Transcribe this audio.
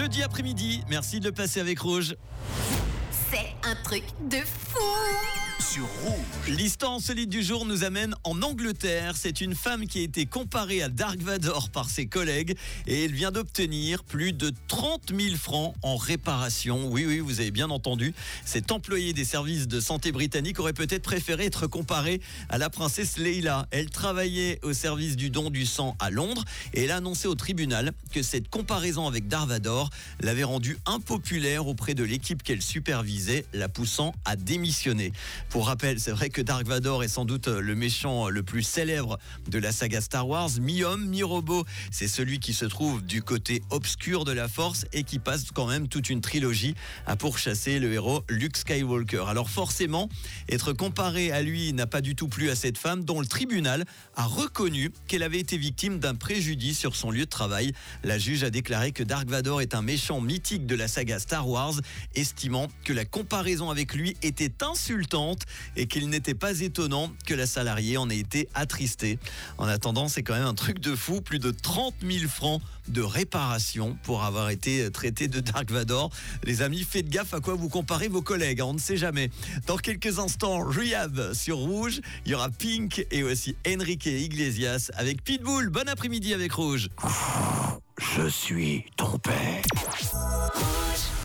jeudi après-midi. Merci de passer avec Rouge. C'est un truc de fou. Sur Rouge. L'histoire insolite du jour nous amène en Angleterre. C'est une femme qui a été comparée à Dark Vador par ses collègues et elle vient d'obtenir plus de 30 000 francs en réparation. Oui, vous avez bien entendu. Cet employé des services de santé britanniques aurait peut-être préféré être comparé à la princesse Leila. Elle travaillait au service du don du sang à Londres et elle a annoncé au tribunal que cette comparaison avec Dark Vador l'avait rendue impopulaire auprès de l'équipe qu'elle supervisait, la poussant à démissionner. Pour rappel, c'est vrai que Dark Vador est sans doute le méchant le plus célèbre de la saga Star Wars. Mi-homme, mi-robot, c'est celui qui se trouve du côté obscur de la Force et qui passe quand même toute une trilogie à pourchasser le héros Luke Skywalker. Alors forcément, être comparé à lui n'a pas du tout plu à cette femme dont le tribunal a reconnu qu'elle avait été victime d'un préjudice sur son lieu de travail. La juge a déclaré que Dark Vador est un méchant mythique de la saga Star Wars, estimant que la comparaison avec lui était insultante et qu'il n'était pas étonnant que la salariée en ait été attristée. En attendant, c'est quand même un truc de fou, plus de 30 000 francs de réparation pour avoir été traité de Dark Vador. Les amis, faites gaffe à quoi vous comparez vos collègues, on ne sait jamais. Dans quelques instants, Rehab sur Rouge, il y aura Pink et aussi Enrique Iglesias avec Pitbull. Bon après-midi avec Rouge. Je suis ton père.